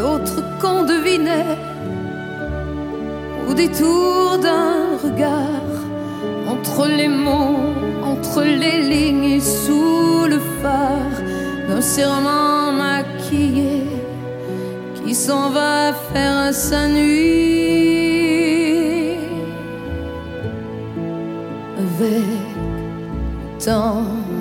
l'autre qu'on devinait au détour d'un regard, entre les mots, entre les lignes et sous le phare d'un serment maquillé qui s'en va faire sa nuit avec le temps.